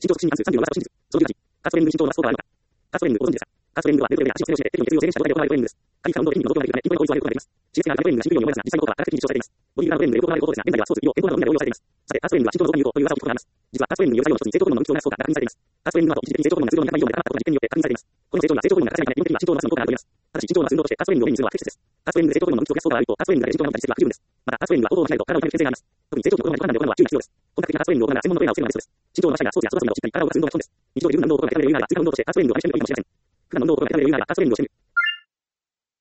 身長促進に関する賛否の噂と真実。その18、カーストレーニングに身長を伸ばす効果があるのか。カーストレーニングをご存知ですか。カーストレーニングとは、レベルや足を制御して、手に血流を制限した状態で行われるトレーニングです。過激な運動で筋肉の増強ができるため、筋トレの効率を上げることができます。刺激的なトレーニングがシンプルに思えますが、実際の効果は科学的に実証されています。ボディビルダーのトレーニングでよく行われることですが、現在ではスポーツ、医療、健康などのみな応用されています。さて、カーストレーニングがどういう作用をさせていますか。カーストレーニングは脳の基礎となる作用の一つに成長ホルモンの分泌量を抑える効果が確認されています。カーストレーニングは一時的に成長ホルモンが通常の中でないイオンで高かったことが実験によって確認されています。この成長が成長ホルモンが体内に眠っている今、中動的な時間によって確認されています。この成長が成長ホルモンが体内に眠っている今、中動的な時間によって確認されています。カーストレーニングで成長ホルモンの分泌を増やす効果がある一方、カーストレーニングがで身長が伸びたりするは不十分です。また、カーストレーニングは行動をしないと体を痛める危険性があります。特に成長期の子供が時間内で行うのは注意が必要です。本格的なカーストレーニングを行うなら専門のトレーナーをつけるのがベストです。身長を伸ばしたいがスポーツや育児などをしっかり体を動かす運動が必要です。体を動かす運動がしっかり体を動かす運動が基本です。日常で十分な運動を心がけられる以外は、追加運動としてカーストレーニングを試してみるのがいいかもしれません。普段の運動を心がけられる以外はカーストレーニングをしてみる。